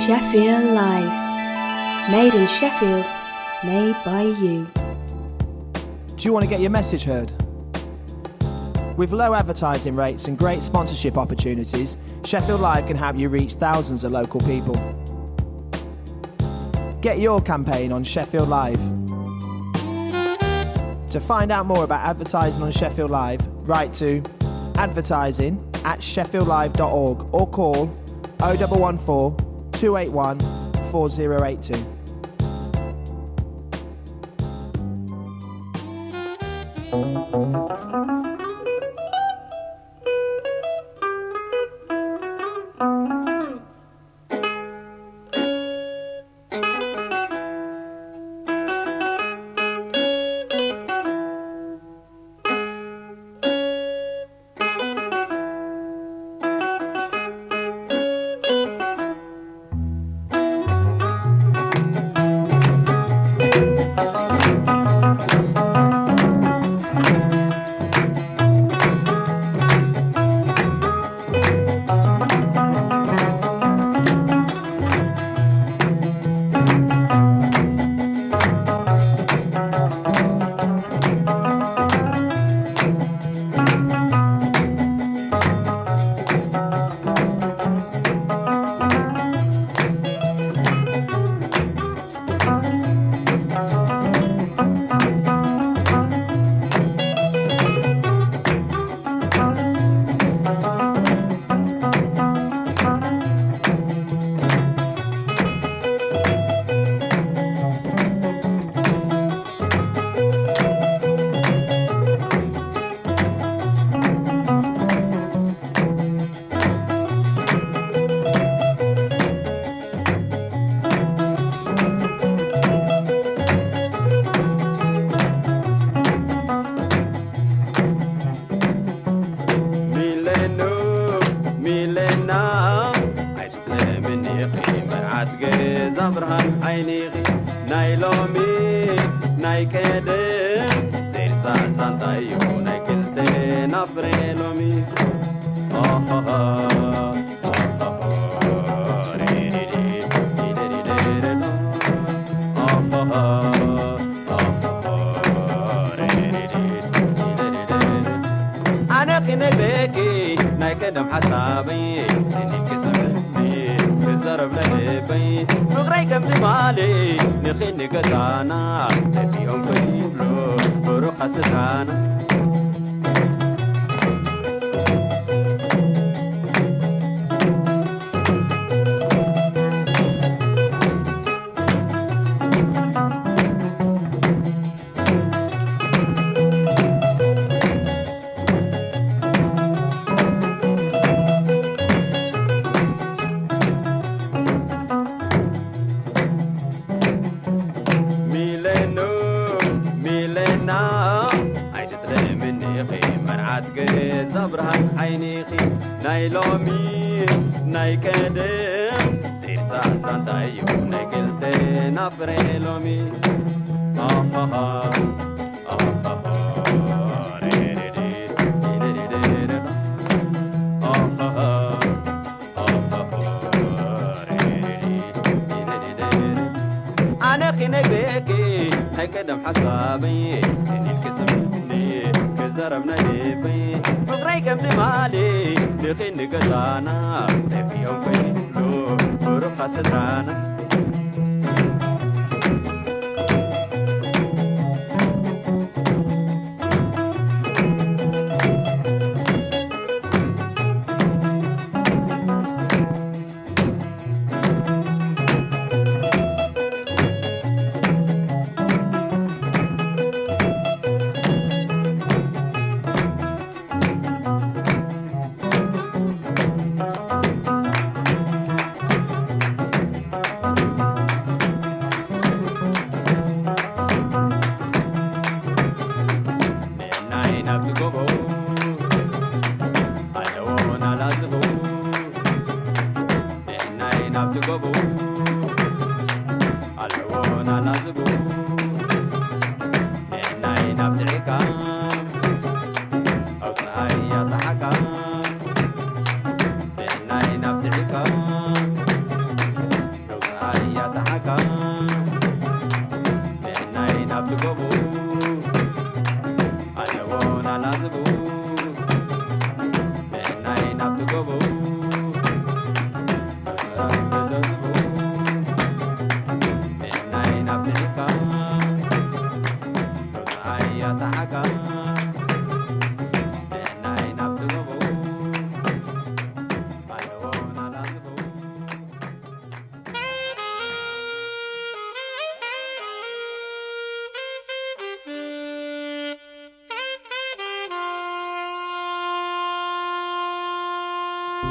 Sheffield Live. Made in Sheffield, made by you. Do you want to get your message heard? With low advertising rates and great sponsorship opportunities, Sheffield Live can help you reach thousands of local people. Get your campaign on Sheffield Live. To find out more about advertising on Sheffield Live, write to advertising@sheffieldlive.org or call 0114 281 4082.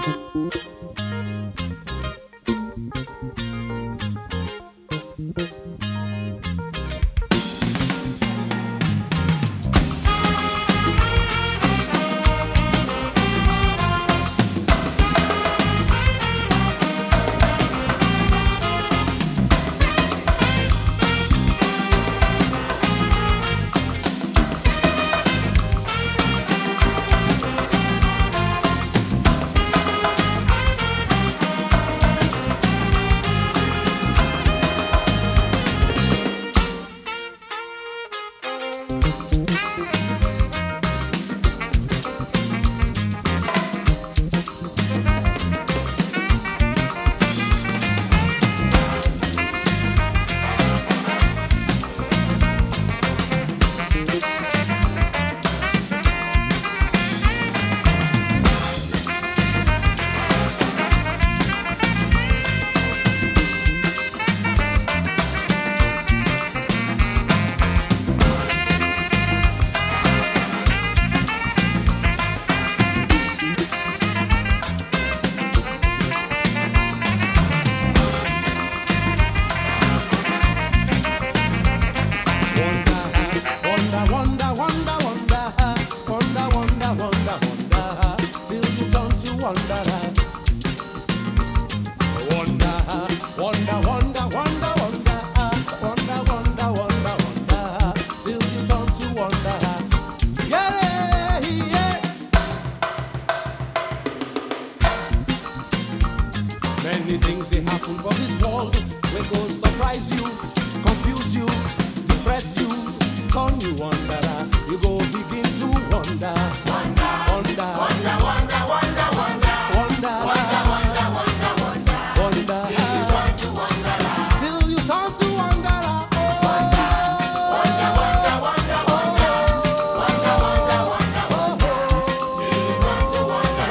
Many things they happen for this world. We go surprise you, confuse you, depress you, turn you wonder. You go begin to wonder. Wonder, wonder, wonder, wonder, wonder, wonder, wonder, wonder, wonder, wonder, wonder. Till you turn to wonder. Till you turn to wonder. Wonder, wonder, wonder, wonder, wonder, wonder, wonder, wonder, till you turn to wonder.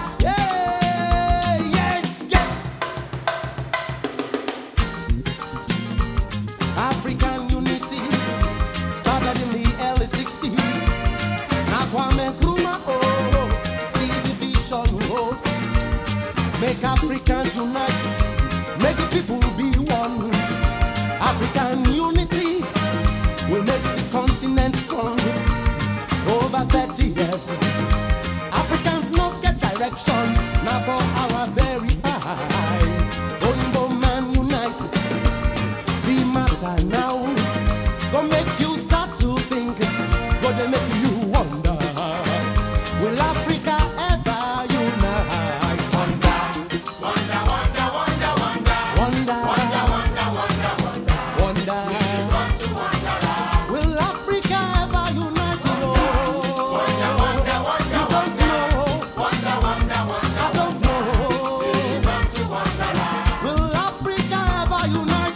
Yeah, yeah, yeah. African unity started in the early 60s. Now Kwame Nkrumah, see the vision, make Africans unite, make the people be one. African unity will make the continent strong. Over 30 years, Africans no get direction. Now for our very eye, Oyinbo man unite. The matter now go make you start to think, go they make you wonder, will Africa ever unite? Wonder, wonder, wonder, wonder, wonder, wonder, wonder, wonder, wonder, wonder, wonder. Will Africa ever unite? Wonder, wonder, wonder, you don't know. Wonder, wonder, wonder, I don't know. Will Africa ever unite?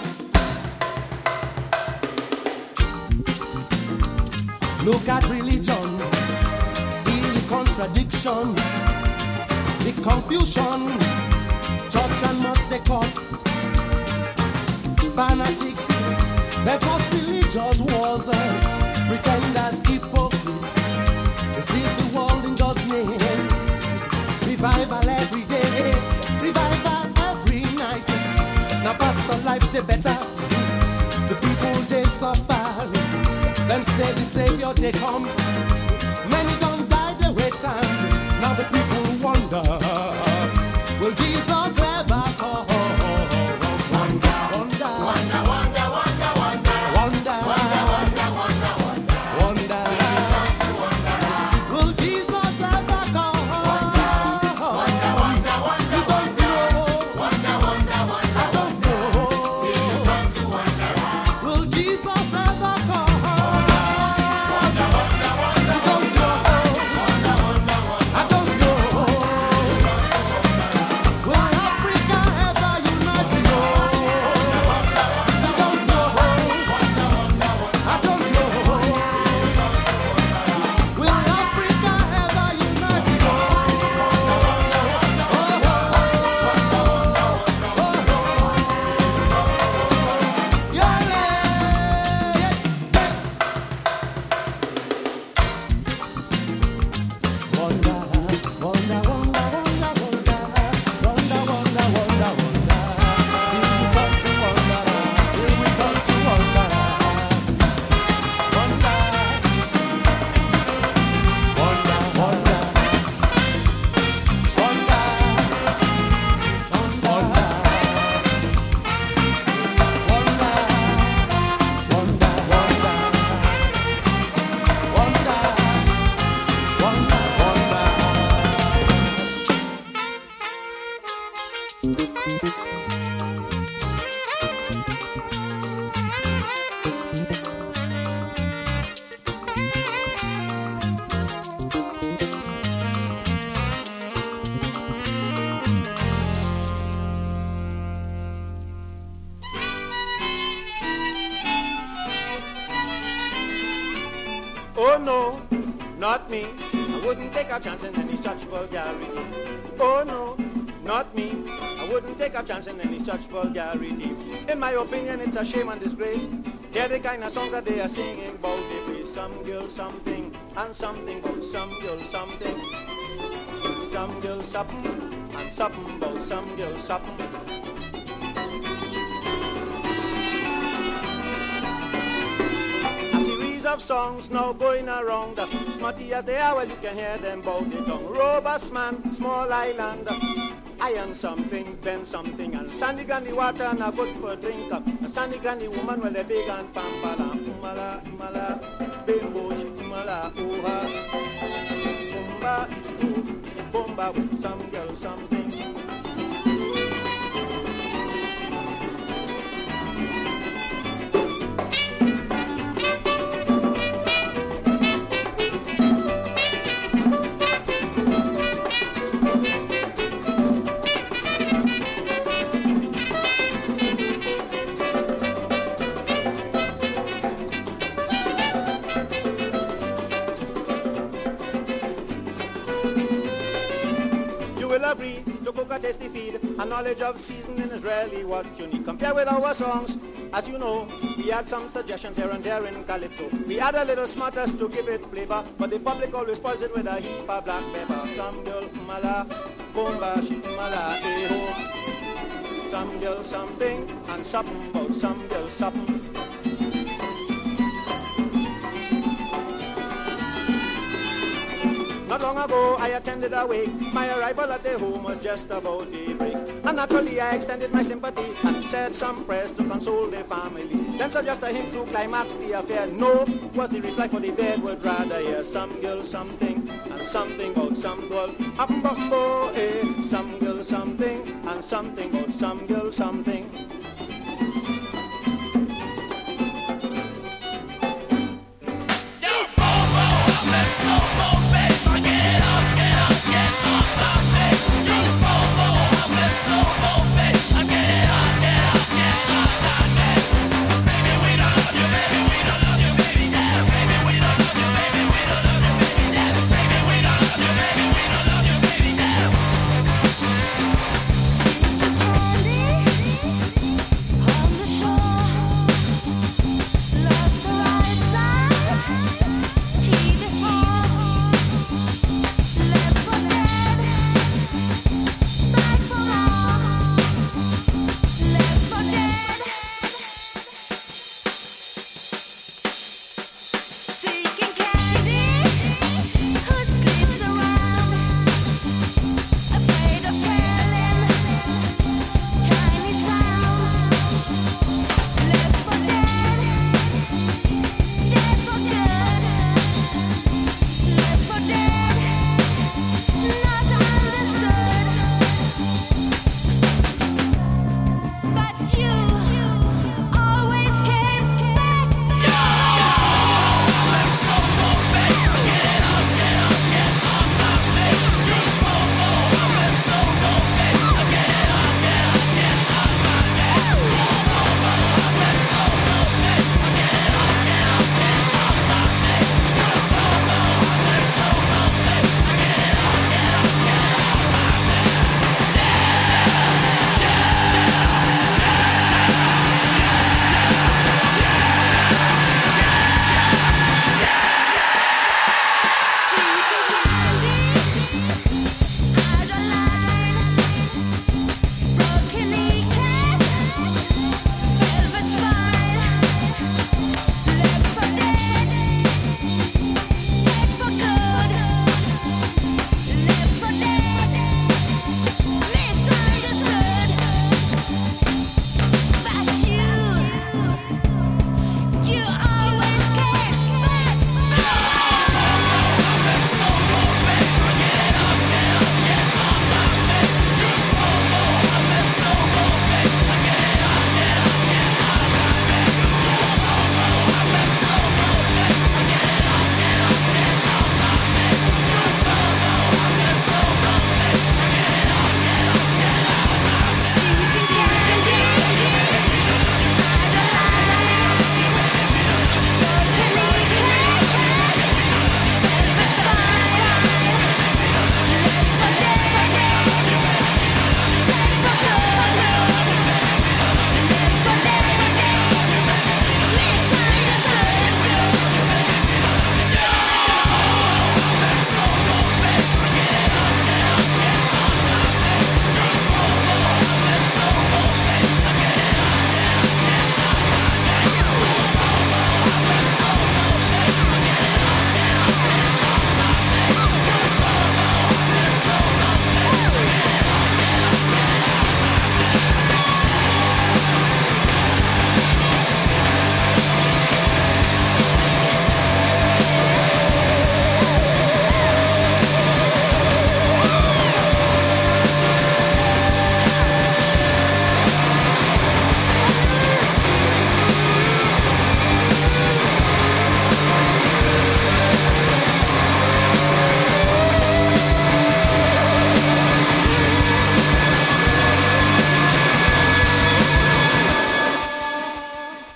Look at religion, see the contradiction, the confusion. Church and must they cause fanatics, they cause religious wars, pretenders, hypocrites, deceive the world in God's name. Revival every day, revival every night. Now pastor life they better, the people they suffer. Them say the Savior they come. Many don't die, they wait time. Now the people wonder, will Jesus ever come? Wonder, wonder, wonder, wonder, wonder, wonder, wonder, wonder, wonder, wonder, wonder. Will Jesus ever come? Wonder, wonder, wonder, you don't know. Wonder, wonder, wonder, I don't know. Till you turn to wonder. Will Jesus ever come? You don't know. I don't know. Oh no, not me. I wouldn't take a chance in any such vulgarity. Oh no, not me. I wouldn't take a chance in any such vulgarity. In my opinion, it's a shame and disgrace. They're the kind of songs that they are singing about. They play some girl something and something about some girl something. Some girl something and something about some girl something. Of songs now going around, smutty as they are, well you can hear them bout the tongue. Robust man, small island, iron something, then something, and sandy granny water and a good for a drink. A sandy granny woman, well they big and pampala, umala, umala, bimbo, umala, ooha, bumba, bumba with some girl something. Tasty feed, a knowledge of seasoning is rarely what you need. Compare with our songs, as you know, we had some suggestions here and there in Calypso. We add a little smartest to give it flavor, but the public always spoils it with a heap of black pepper. Some girl mala, bomba, she mala, eh-ho. Some girl something, and something about some girl something. Not long ago I attended a wake. My arrival at the home was just about daybreak. And naturally I extended my sympathy and said some prayers to console the family. Then suggested him to climax the affair. No, was the reply, for the dead would rather hear some girl something and something about some girl. Up-bumbo, eh, some girl something and something about some girl something.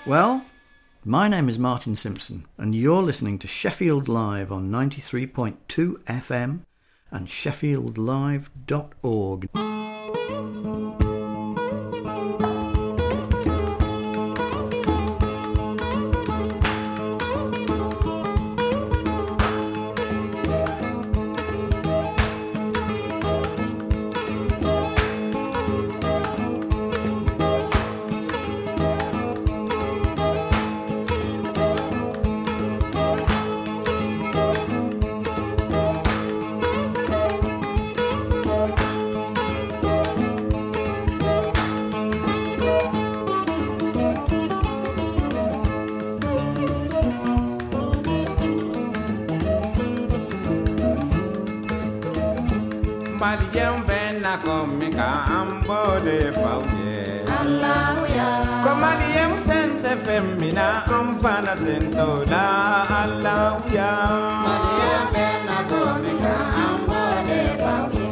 Well, my name is Martin Simpson, and you're listening to Sheffield Live on 93.2 FM and sheffieldlive.org. Malien benna komika ambode fauye Allahuya Komalien sente femmina amfana sentola Allahuya Malien benna komika ambode fauye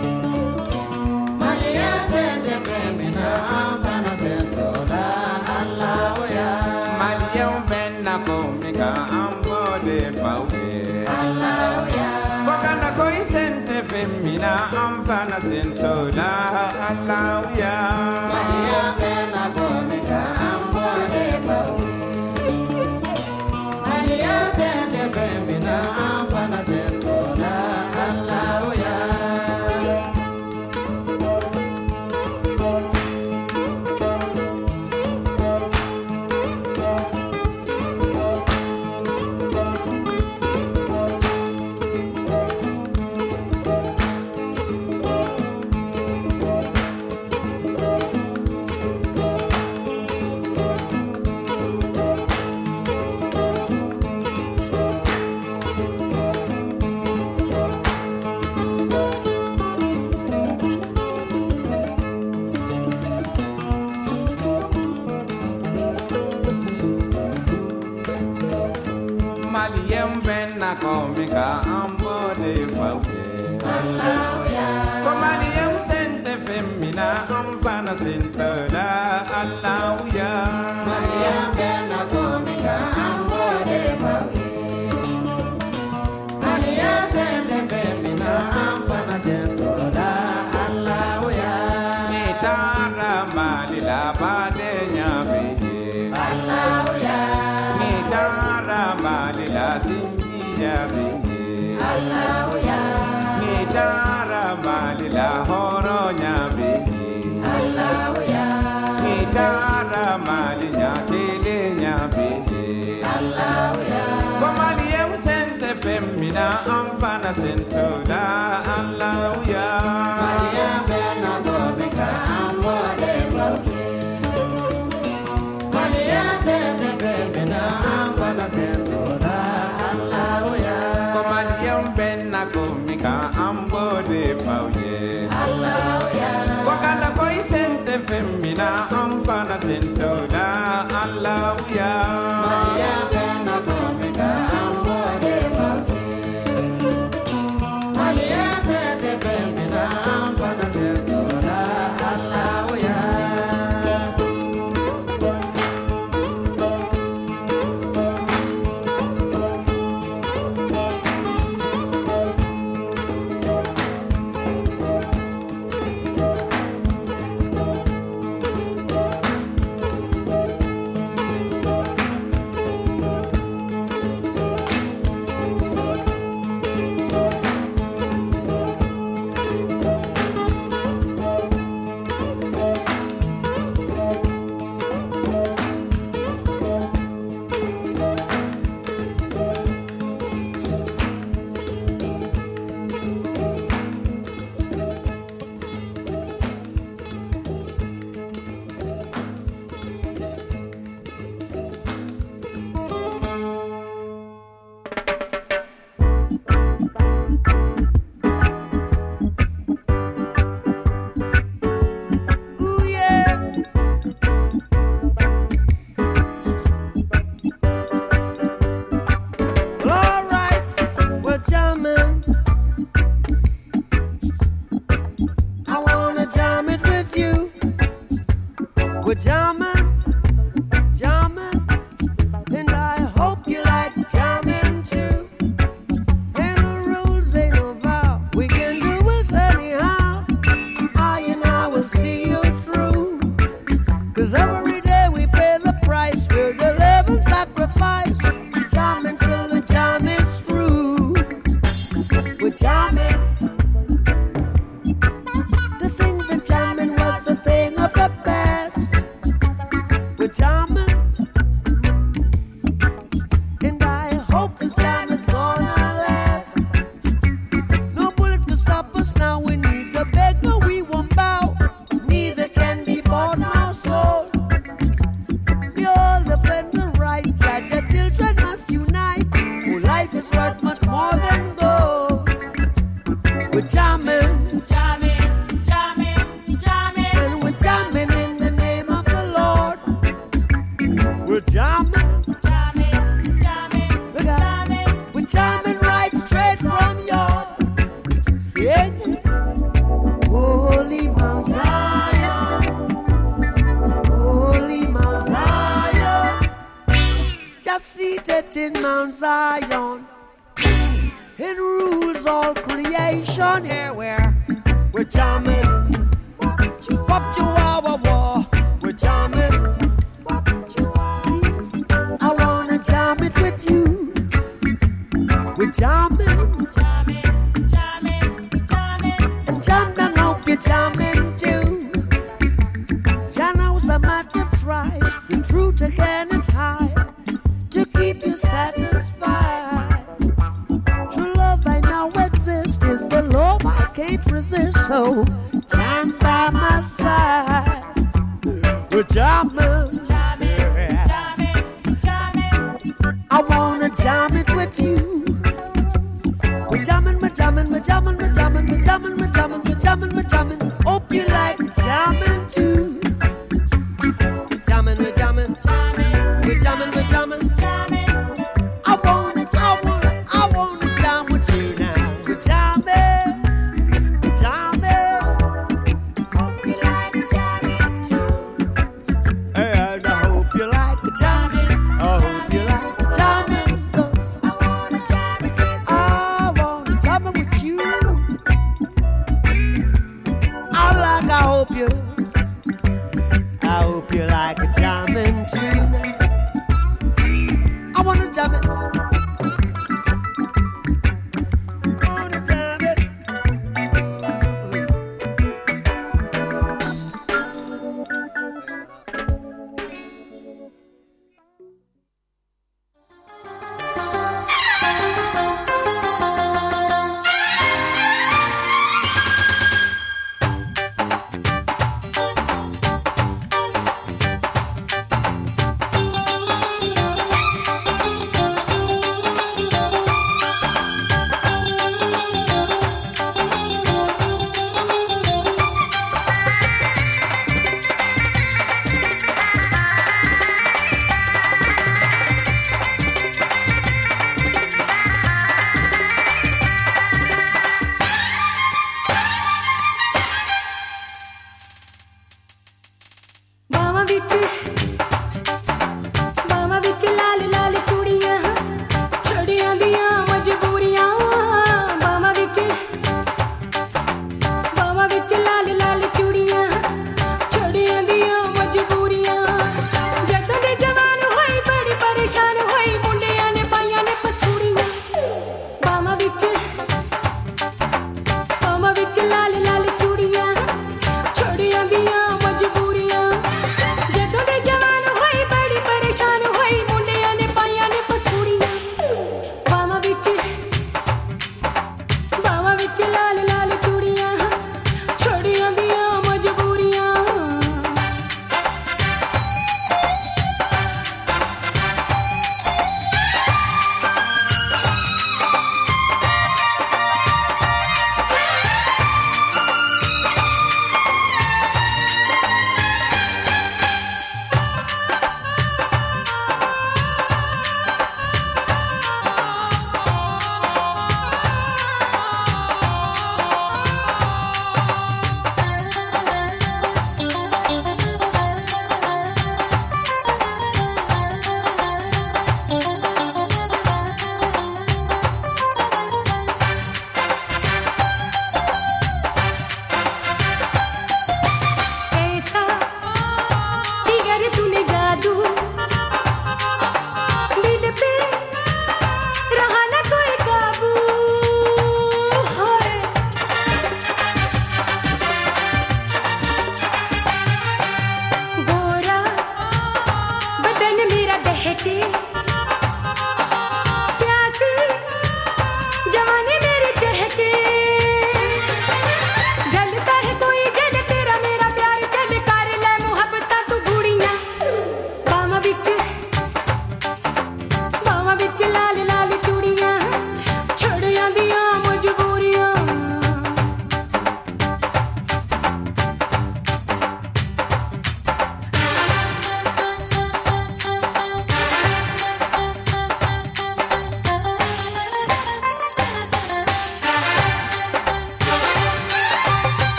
Malien sente femmina amfana sentola Allahuya Malien benna komika ambode fauye Allahuya Kokana koi sente femmina amfana sentola Allahuya Maria bena komika ambode fauye Maria sente femmina amfana sentola Allahuya komika ambode fauye Allahuya Komalien sente femmina amfana sentola Allahuya Maria bena komika ambode fauye Maria sente femmina amfana sentola Allahuya Nitara malila bade nyabeye Allahuya Nitara malila Allahuya Nitara malila horo nyabihi Allahuya Nitara malinya kele nyabihi Allahuya Komalien sente femmina amfana sentola Allahuya Maria bena komika ambode fauye Maria sente femmina amfana sentola komika ambode fauye Allahuya Kokana koi sente femmina amfana sentola Allahuya Maria bena komika ambode fauye Maria sente femmina amfana sentola Allahuya We're jamming, jamming. in Mount Zion. It rules all creation. Yeah, we're jamming. Wop chihuahua, we're jamming. See, I wanna jam it with you. We're jamming. And jam down, hope you're jamming too. Jano's a matter of pride. The truth I cannot hide. To keep you satisfied. True love I know exists. Is the love I can't resist. So jam by my side. We're jamming. I wanna jam it with you. We're jamming, we're jamming, we're jamming, we're jamming, we're jamming, we're jamming, we're jamming, we're jamming. Hope you like jamming too. We're jamming, we're jamming, we're jamming, we're jamming. I wanna jam with you now. We're jamming, we're jamming. Hope you like jamming too. And I hope you like jamming. I hope you like jamming. 'Cause I wanna jam it with you. I wanna jam it with you. I hope you like jamming too now. I wanna jam it.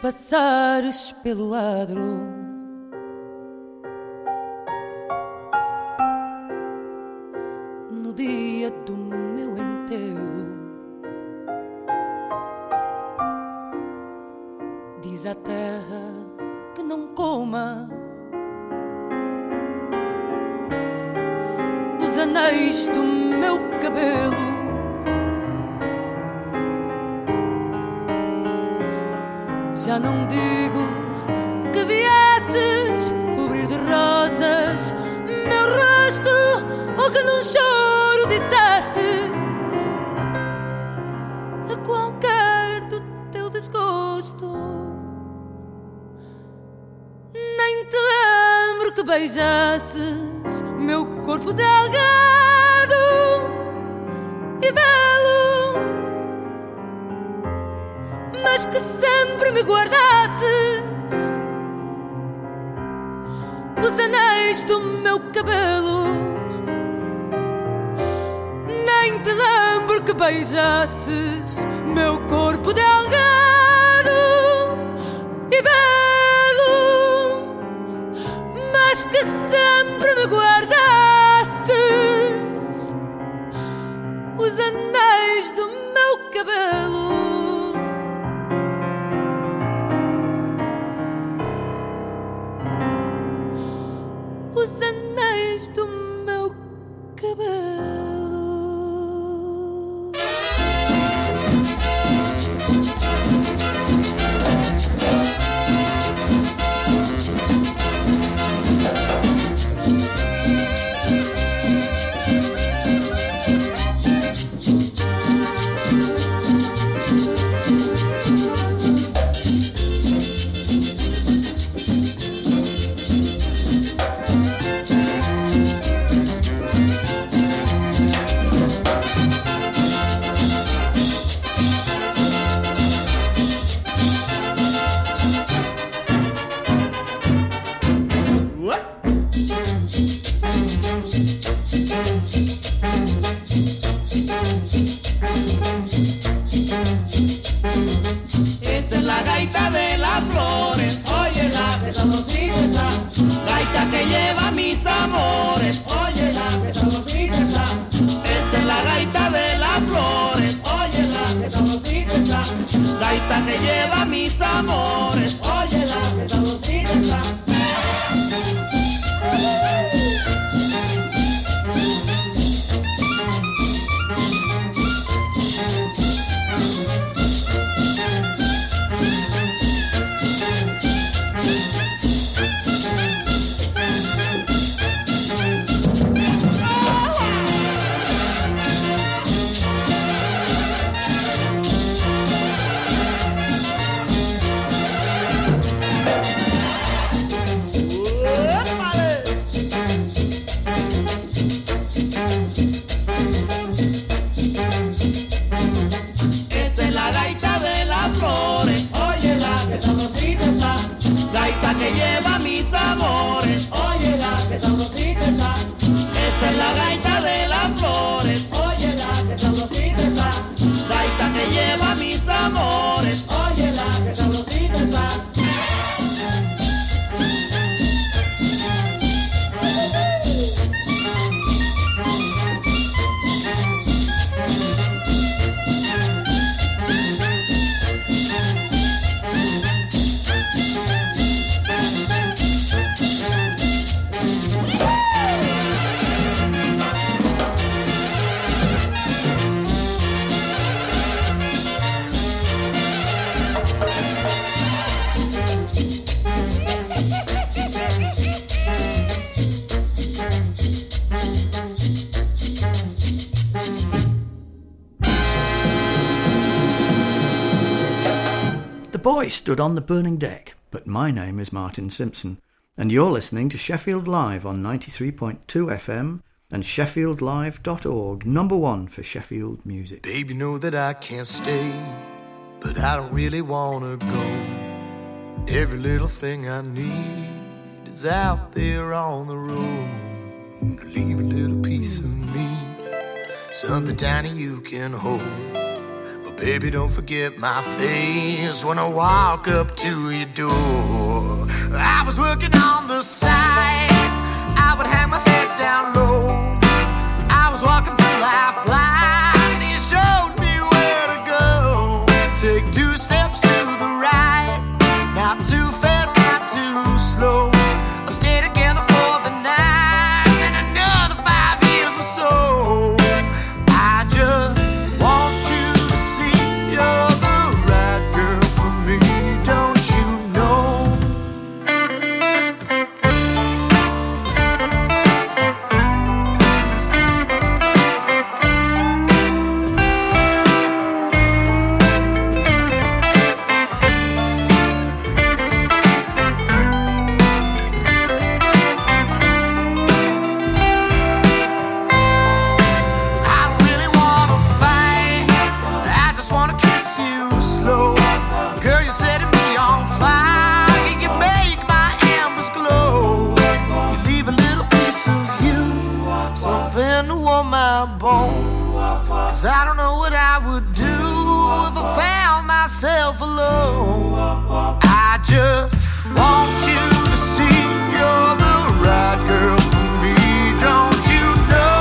passares pelo adro. No dia do meu enterro, diz a terra que não coma os anéis do meu cabelo. Já não digo que viesses cobrir de rosas meu rosto, ou que num choro dissesses a qualquer do teu desgosto. Nem te lembro que beijasses meu corpo delgado e belo, mas que sempre me guardasses os anéis do meu cabelo. Nem te lembro que beijasses meu corpo delgado e belo, mas que sempre me guardasses os anéis do meu cabelo. Os anéis do meu cabelo. Esta es la gaita de las flores, óyela que sabrosita está. Gaita que lleva mis amores, óyela que sabrosita está. Esta es la gaita de las flores, óyela que sabrosita está. Gaita que lleva mis amores, óyela que sabrosita está. Esta es la gaita de las flores, óyela que sabrosita está. Gaita que lleva mis amores, óyela que sabrosita está. Esta es la gaita de las flores, óyela que sabrosita está. Gaita que lleva mis amores, óyela que sabrosita está. The boy stood on the burning deck, but my name is Martin Simpson, and you're listening to Sheffield Live on 93.2 FM and sheffieldlive.org, number one for Sheffield music. Babe, you know that I can't stay, but I don't really want to go. Every little thing I need is out there on the road. Leave a little piece of me, something tiny you can hold. But Baby, don't forget my face when I walk up to your door. I was working on the side, I would hang my head down low. I was walking through life blind, and you showed me where to go. Take 2 steps to the right, not too fast, not too slow. I'll stay together for the night, and another 5 years or so. I just want you to see you're the right girl for me, don't you know? Cause I don't know what I would do if I found myself alone. I just want you to see you're the right girl for me, don't you know?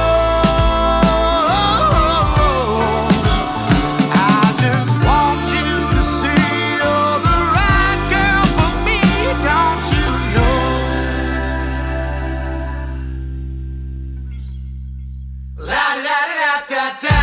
I just want you to see you're the right girl for me, don't you know? La-da-da-da-da-da.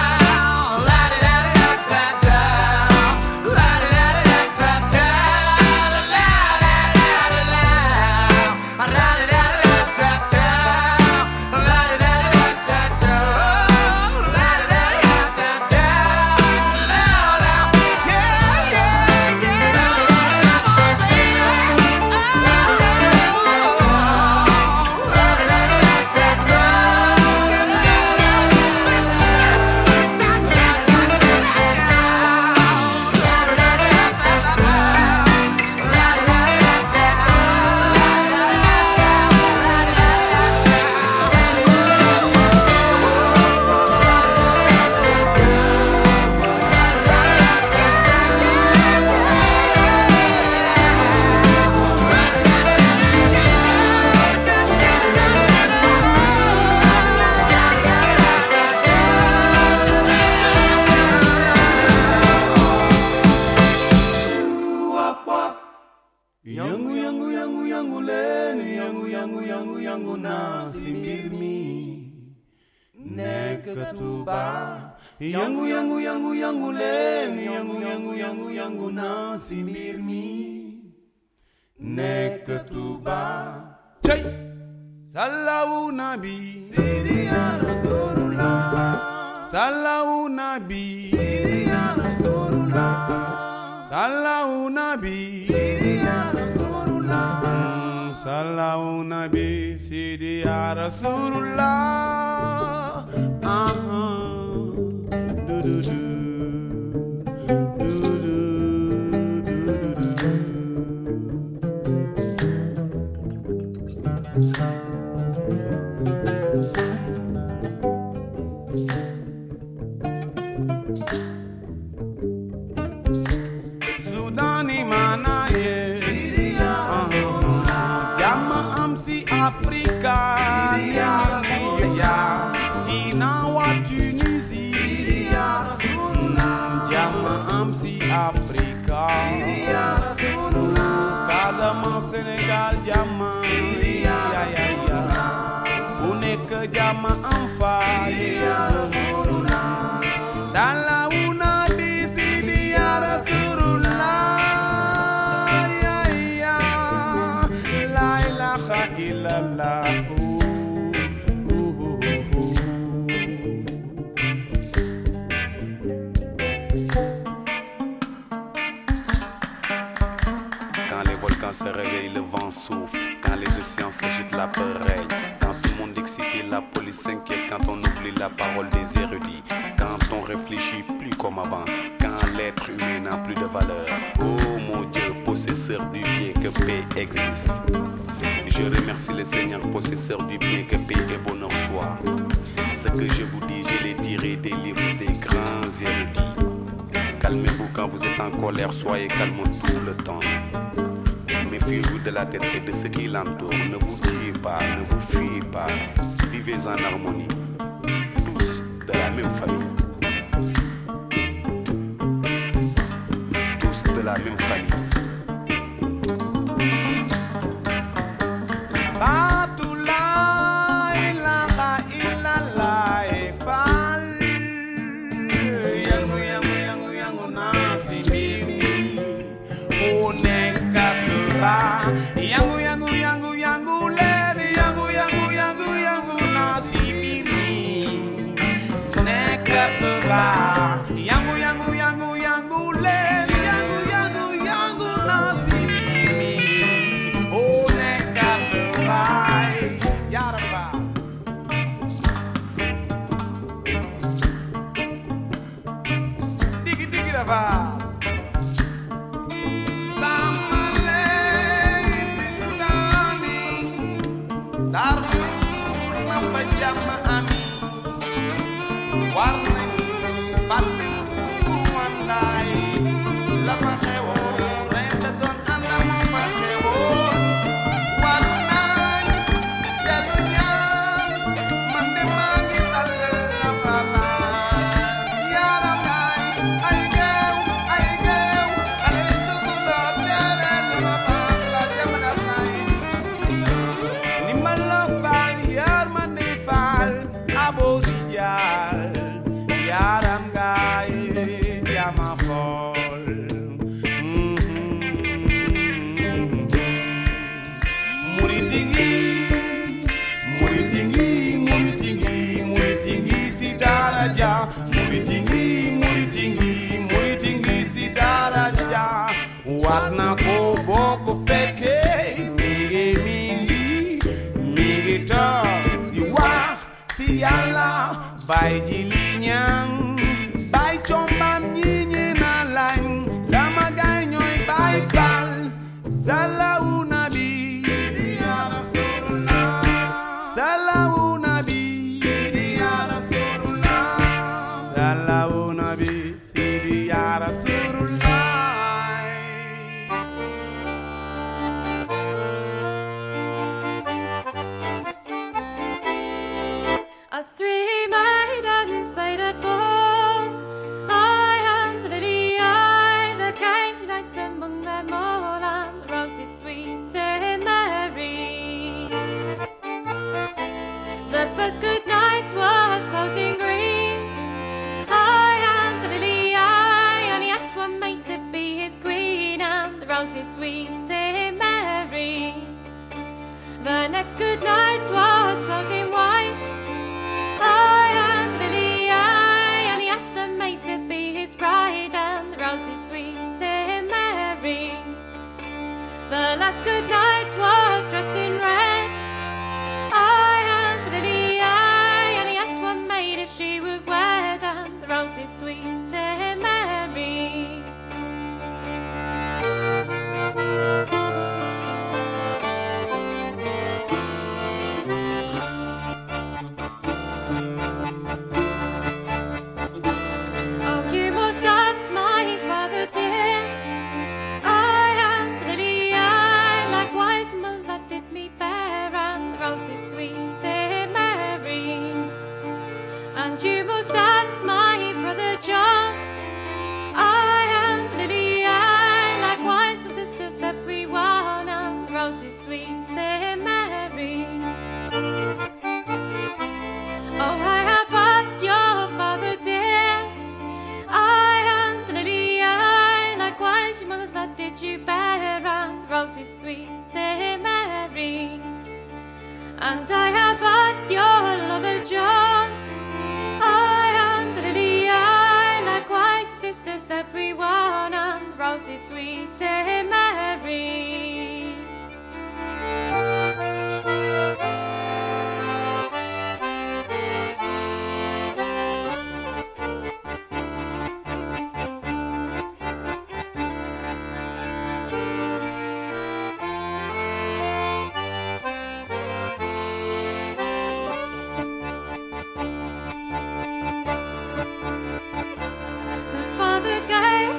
Yangu yangu yangu yangu leni yangu yangu yangu yangu na simirmi nekatuba chay sallahu nabi siri ya rasulullah sallahu nabi siri ya rasulullah sallahu nabi siri ya rasulullah sallahu nabi siri ya rasulullah Sudani manaye Jama amsi Afrika Nigeria Inawa Tunisie Jama amsi Afrika Casamance Sénégal Jama Funeka Jama amfa Salauna bisidi ya Rasulullah ya la ilaha illallah. Quand les volcans se réveillent, le vent souffle. Quand les océans s'agitent, la peur règne. Quand tout le monde excité, la police s'inquiète. Quand on oublie la parole des érudits. Quand on réfléchit plus comme avant. Quand l'être humain n'a plus de valeur. Oh mon Dieu, possesseur du bien, que paix existe. Je remercie le Seigneur, possesseur du bien, que paix et bonheur soit. Ce que je vous dis, je l'ai tiré des livres des grands érudits. Calmez-vous quand vous êtes en colère, soyez calme tout le temps. Méfiez-vous de la tête et de ce qui l'entoure. Ne vous tuez pas, ne vous fuyez pas. Vivez en harmonie, tous de la même famille. Tous de la même famille. Yangu yangu yangu yangu lady, yangu yangu yangu yangu nasimiri. Nekatula, yangu yangu yangu yangu lady, yangu yangu yangu nasimiri. Oh nekatula, yaraba. Digi digi dava. Warna ko boko feke mingi mingi mingi to di wax si yàlla bay ji li ñang bay comban ñi ñi na lañ sama gaay ñooy bay fal salawu nabi ya rasulullah salawu nabi ya rasulullah salawu nabi ya rasulullah. Us three maidens played at ball, I and Lily, I, the kind knights among them all, and the roses sweet and merry. The first good night was clouding green, I and Lily, I, and yes, one made to be his queen, and the roses sweet and merry. The next good night was clouding white, I and Lily, I, and he asked the maid to be his bride, and the roses sweet and merry. The last good night was dressed in red, I and Lily, I, and he asked one maid if she would wed, and the roses sweet and merry. And I have asked your lover John, I and Lily, I, likewise sisters everyone, and the roses sweet and merry. The father gave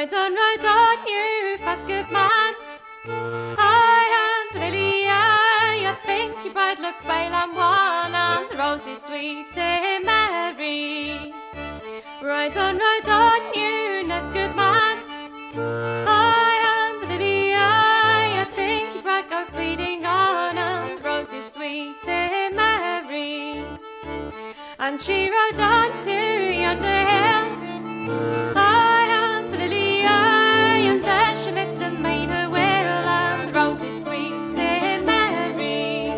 Ride on, you fast good man. I am the lily, I think your bride looks pale and wan, and the rose is sweet and merry. Ride on, you nice good man. I am the lily, I think your bride goes bleeding on, and the rose is sweet and merry. And she rode on to yonder hill. I am the lily, and there she lit and made her will, and the rose is sweet and merry.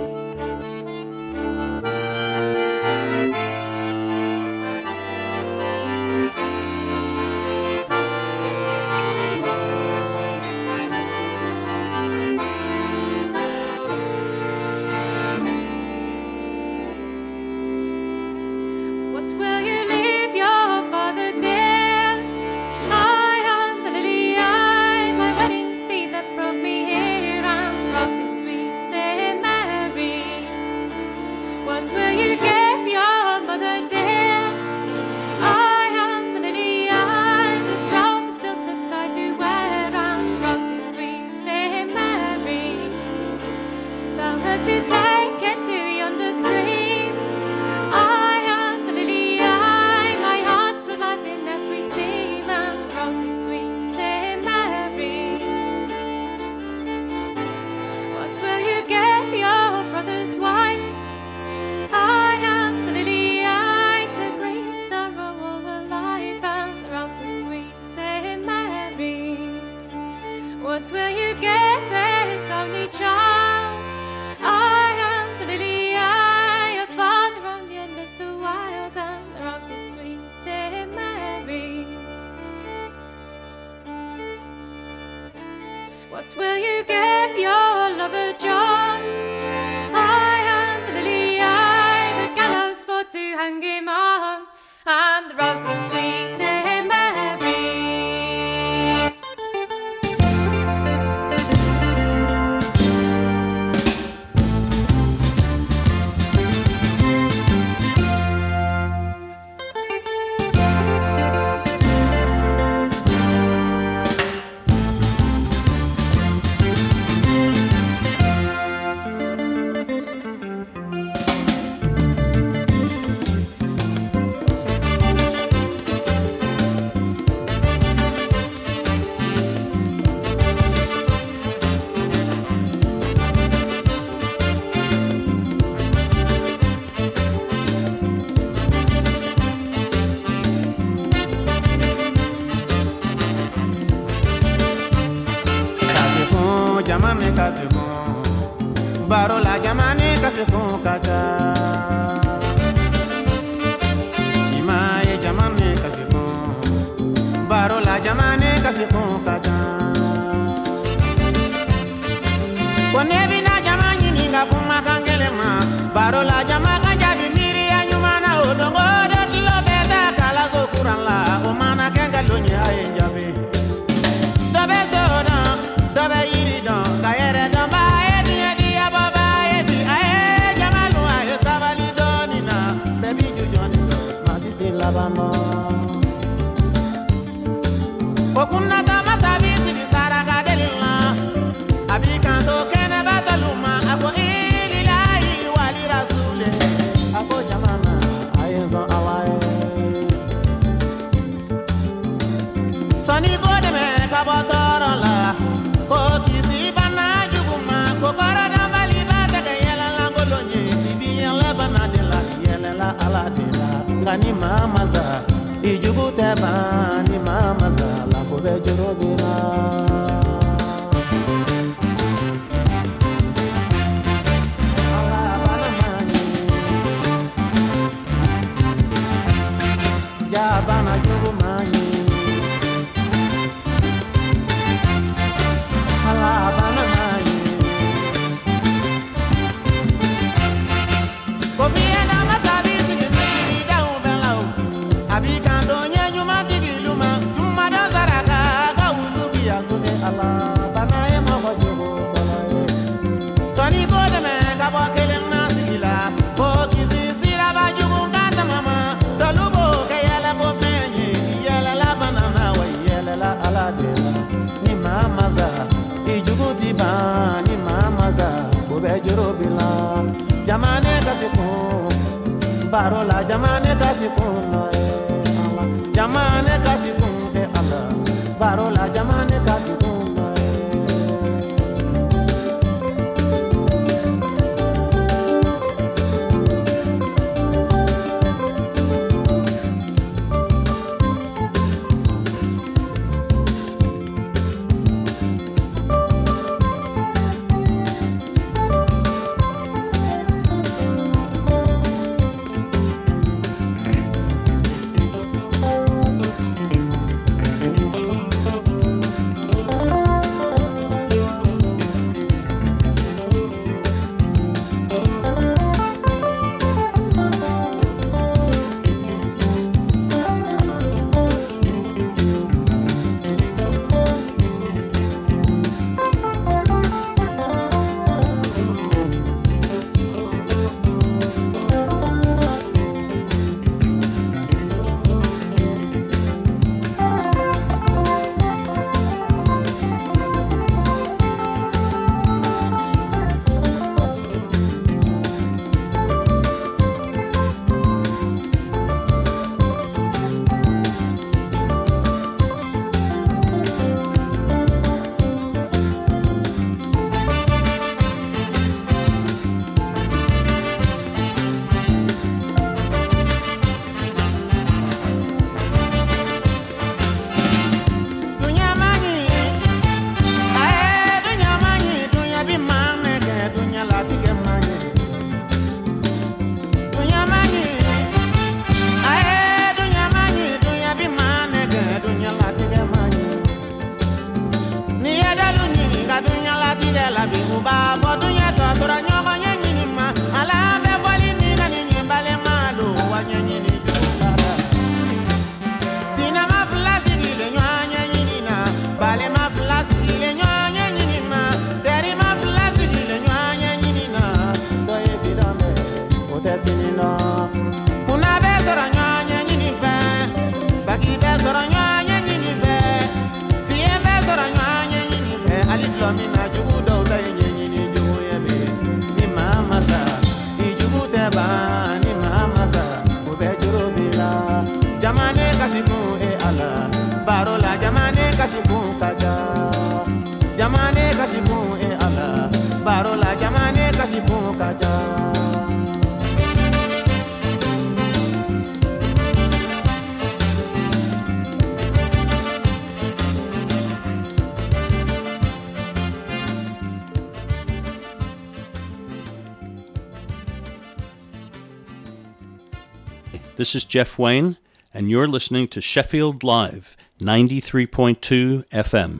What will you leave your father dear? I am the lily, my wedding steed that brought me here, and the rose is sweet and merry. What will you give your mother dear? I am the lily, this robe of silk that I do wear, and the rose is sweet and merry. Tell her to take it to yonder stream. I am the lily, my heart's blood lies in every seam, and the rose is sweet and merry. What will you give your brother's wife? I am the lily, to grief, sorrow all her life, and the rose is sweet and merry. What will you give his only child? I am the lily, a father only a little wild, and the rose is sweet and merry. What will you give your lover John? I am the lily, the gallows for to hang him on, and the rose is sweet and merry. Jamane kasefon, barola jamane kasefon kata. Imaye jamane kasefon, barola jamane kasefon kata. Konebi na jamani ninga kumakangelema, barola jamaka jadi miri anyumana odongo dotilo beda kala zokurala, omana kengalonye ayenjabe. Dobe soda, dobe iridan, kayere damba edi ababa edi aye jamalu aye sabali donina, baby jujoni masiti labamo. Okuna dama sabisi ni saraka delila, abikanto kene bataluma, ako ililai wali rasule, ako jamana aye zon alaye. Sani gode me kabotoro la, kokisi bana juguma, kokoro dambali batake yela la golonye, bibi yela bana de la, yela la ala de la, ngani mamaza, ijugu teba ni mamaza, la kobe juro de la. Ala bana mani, ya bana jugu mani. Abikando nye nyuma tigi tiba ni mama za kubejuro bila jamane kasiku barola jamane kasiku no Allah jamane kasiku Allah barola jamane kasiku This is Jeff Wayne, and you're listening to Sheffield Live, 93.2 FM.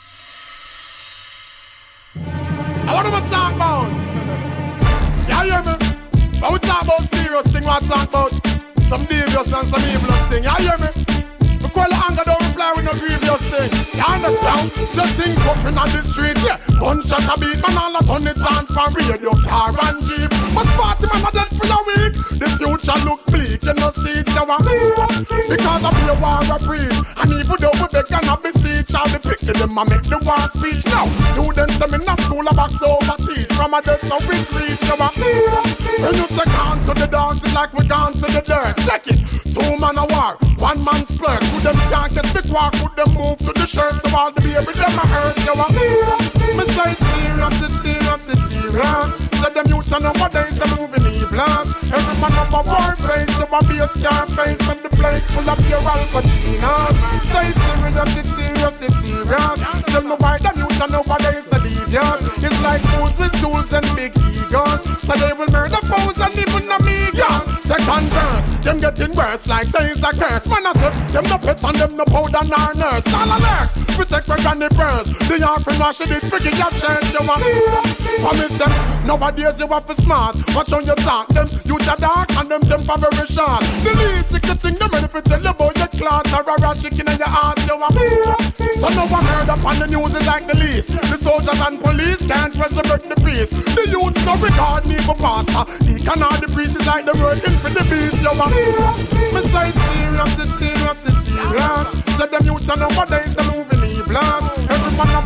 I want to talk about. You hear me? I want to talk about serious thing. I talk about some devious and some evil thing. You hear me? We call the anger, don't reply with no grievous thing. You understand? So things puffing on the street, yeah. Gunshot a beat, man, all a ton it dance from radio, car and jeep. But 40 man are dead for a week. The future look bleak, you know see it, you want. Because of the war of breed. And even though we beg and have beseech, all the picture them a make the war speech. Now, students them in the school a box over teach. From a desk of we reach, you want. When you say gone to the dance, it's like we gone to the dirt. Check it, 2 man a war, 1 man splurge. Could them can't get the quark, could them move to the shirt. So all the baby them a hurt, you want. Me say it's serious, it's serious, it's serious. So them youths and nowadays they moving evil. Every man of a war face, so a be a scar face. And the place full of your Al-Pacinos. Say it's serious, it's serious, it's serious. Tell me why them youths and nowadays are devious. It's like fools with tools and big egos. So they will murder foes and even amigos. Second verse, them getting worse like say it's a curse. Man I say, them no pets and them no powder nor nurse. All alerts, we take my granny burns. The offering wash it, freaking your church, you want. Promise them, nowadays you have to smart. Watch on your talk, them youth are dark and them temper very short. The least secret thing, them ready to tell you about your cloth or a chicken in your heart, you want. So no one heard up on the news is like the least. The soldiers and police can't resurrect the peace. The youths no regard me for pastor. Deacon or the priest is like the working for the beast, you want. Me say it's serious, it's serious, it's serious. So them youths are nowadays they moving evil. Every man of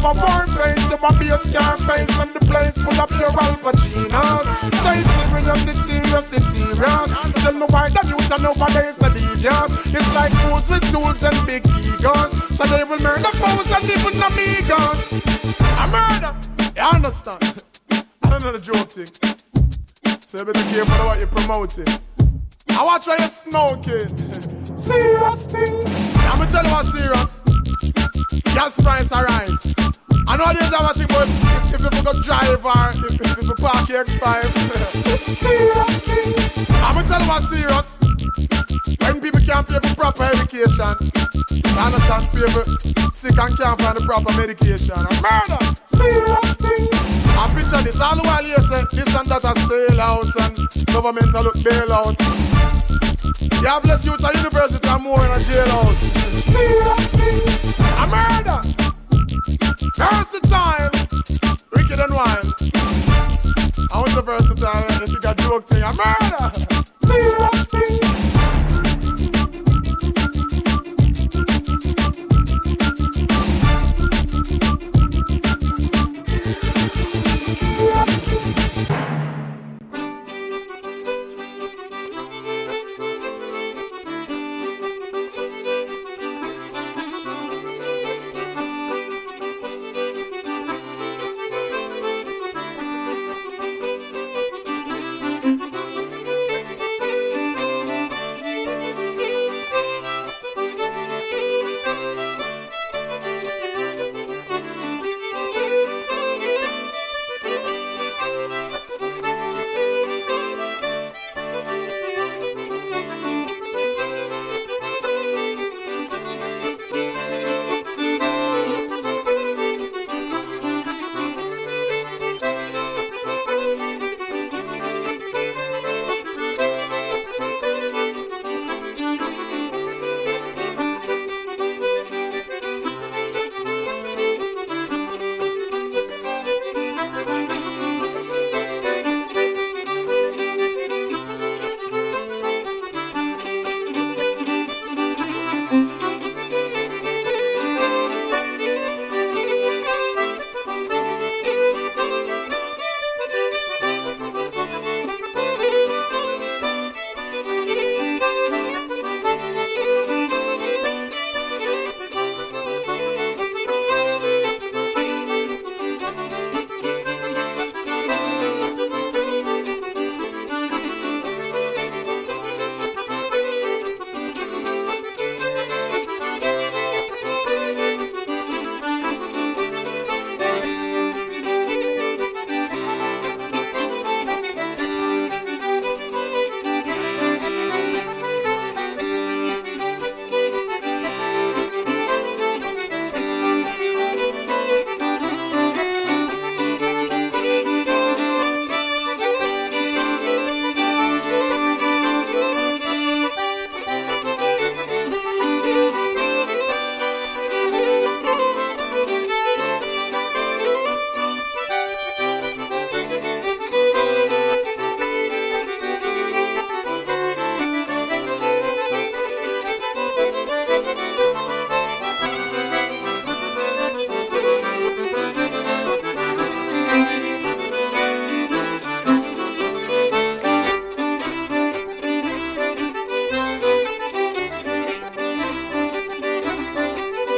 a war face, you a be a scar face, and the place full of your Al Pacinos. So it's serious, it's serious, it's serious. Tell me why the youth and nowadays are devious. It's like fools with tools and big egos, so they will murder foes and even amigos. A murder, you understand? I don't know the joke thing. So you better care for what you're promoting. I watch why you're smoking. Serious thing. I'm gonna tell you what's serious. Gas price arise. I know there's a thing, but if you go drive or if you park your X5. Serious thing. I'm gonna tell you what's serious. When people can't pay for proper education, you understand, people sick and can't find the proper medication. A murder, serious thing. I picture this all the while you say this and that a sail out and government a look bail out. You have less youth at university and more in a jailhouse. Serious thing. A murder, versatile, wicked and wild. I want the versatile, if you got joke thing. A murder, serious thing.